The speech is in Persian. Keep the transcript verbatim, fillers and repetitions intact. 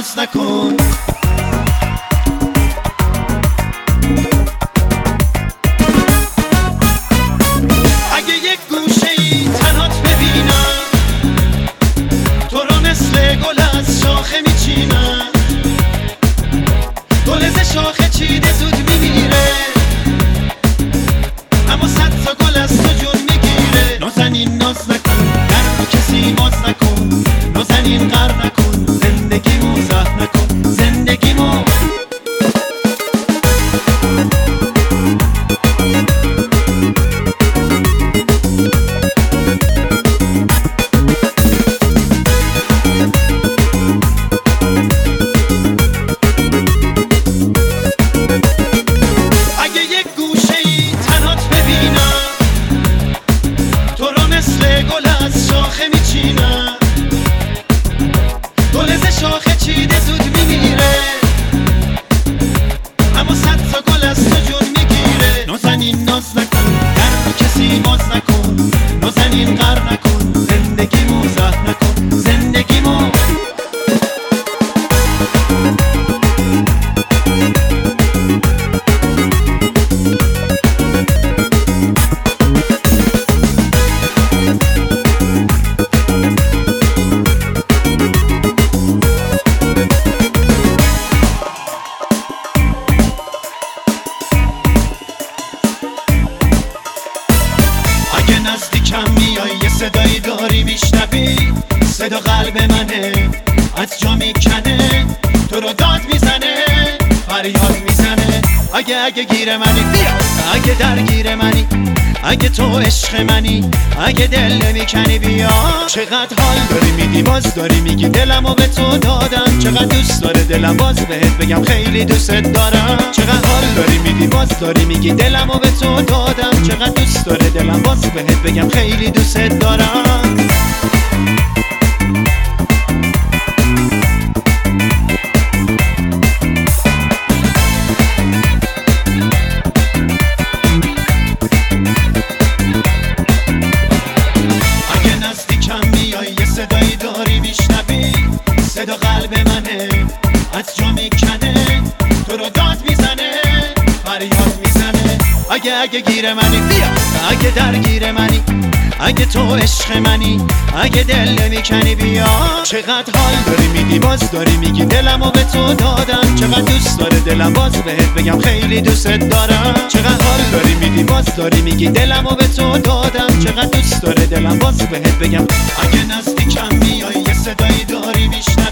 ناز نکن. اگه یک گوشه ای تنات ببینم، تو رو مثل گل از شاخه میچینم. گل ز شاخه چیده زود میمیره، اما صد تا گل از تو جون میگیره. نازنین ناز نکن، در رو کسی باز نکن. نازنین غر نکن، زندگیمو زهر نکن. زندگیمو اگه یک گوشه ای تنات ببینم، تو رو مثل گل از شاخه میچینم. گل ز شاخه چیده زود میمیره، اما صد تا گل از تو جون میگیره. نازنین ناز نکن، در رو کسی باز نکن. نازنین غر نکن، زندگیمو زهر نکن. زندگیمو نزدیکم میای، یه صدایی داری میشنوی. صدا قلب منه، از جا میکنه، تو رو داد میزنه، فریاد میزنه. اگه اگه گیر منی بیا، اگه درگیر منی، اگه تو عشق منی، اگه دل نمیکنی بیا. چقدر حال داری میدی، باز داری میگی دلمو به تو دادم. چقدر دوست داره دلم، باز بهت بگم خیلی دوست دارم. چقدر حال داری میدی، باز داری میگی دلمو به تو دادم. چقدر دوست داره دلم، باز بهت بگم خیلی دوست دارم. صدایی داری میشنوی، صدا قلب منه، از جا میکنه، تو رو داد میزنه، فریاد میزنه. اگه اگه گیر منی بیا، اگه درگیر منی، اگه تو عشق منی، اگه دل نمیکنی بیا. چقدر حال داری میدی، باز داری میگی دلمو به تو دادم. چقدر دوست داره دلم، باز بهت بگم خیلی دوست دارم. چقدر حال داری میدی، باز داری میگی دلمو به تو دادم. چقدر دوست داره دلم، باز بهت بگم. اگه نزدیکم میای، یه صدایی داری میشنوی.